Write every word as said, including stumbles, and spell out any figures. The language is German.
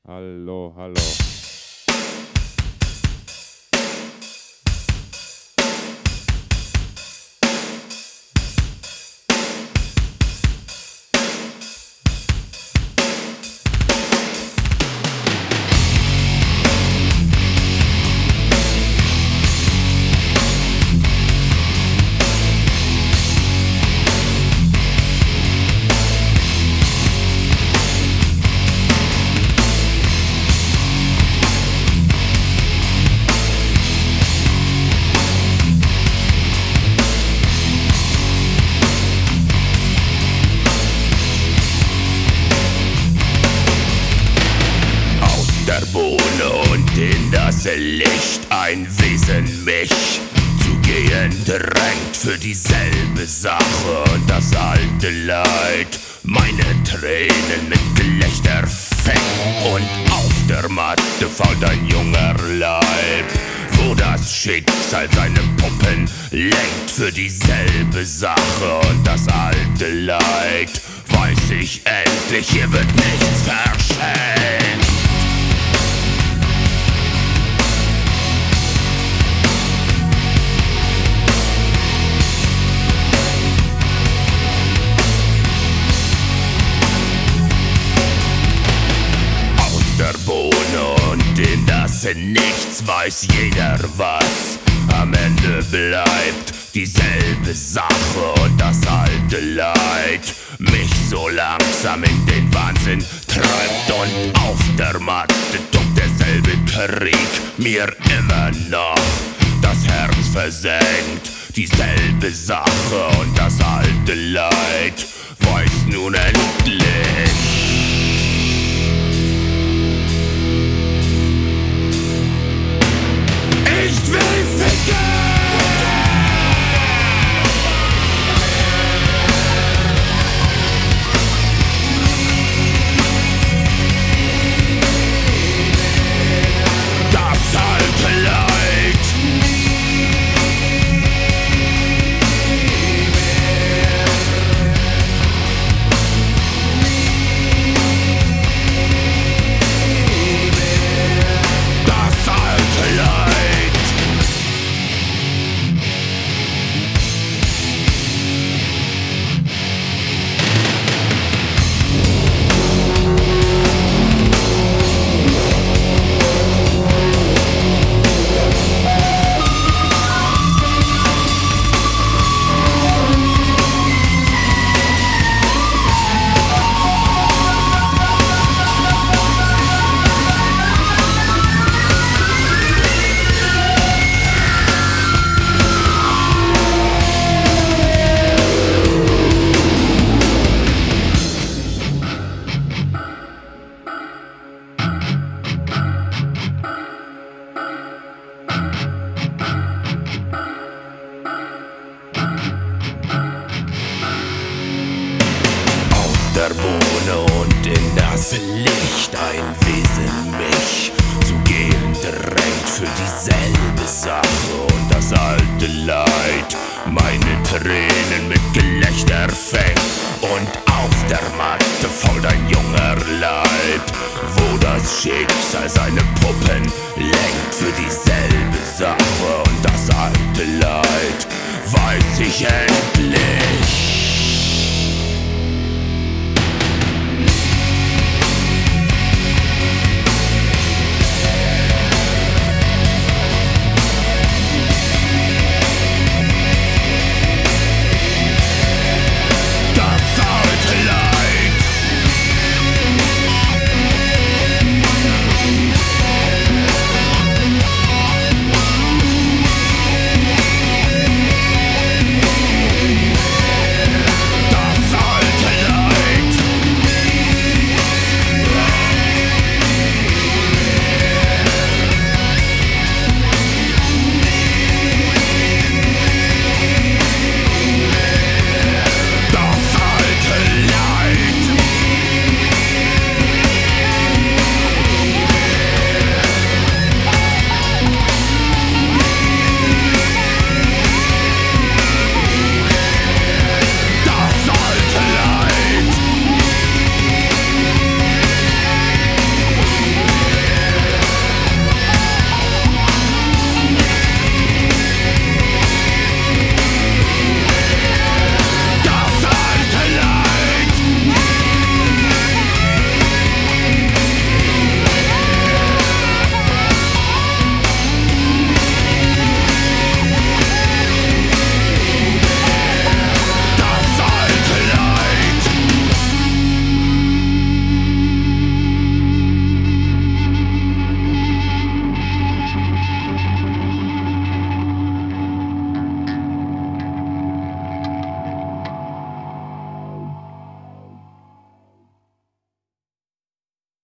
Hallo, hallo. Der Bohne und in das Licht ein Wesen mich zu gehen drängt für dieselbe Sache und das alte Leid meine Tränen mit Gelächter fängt und auf der Matte fault ein junger Leib, wo das Schicksal seine Puppen lenkt für dieselbe Sache und das alte Leid. Weiß ich endlich, hier wird nichts verschenkt. Der Bohne und in das Nichts weiß jeder was. Am Ende bleibt dieselbe Sache und das alte Leid mich so langsam in den Wahnsinn treibt. Und auf der Matte tobt derselbe Krieg mir immer noch das Herz versenkt. Dieselbe Sache und das alte Leid weiß nun endlich: ich will ficken! Das alte Leid! Das alte Leid! Der Bohne und in das Licht ein Wesen mich zu gehen drängt für dieselbe Sache und das alte Leid meine Tränen mit Gelächter fängt. Und auf der Matte fault ein junger Leib, wo das Schicksal seine Puppen lenkt für dieselbe Sache und das alte Leid weiß ich endlich.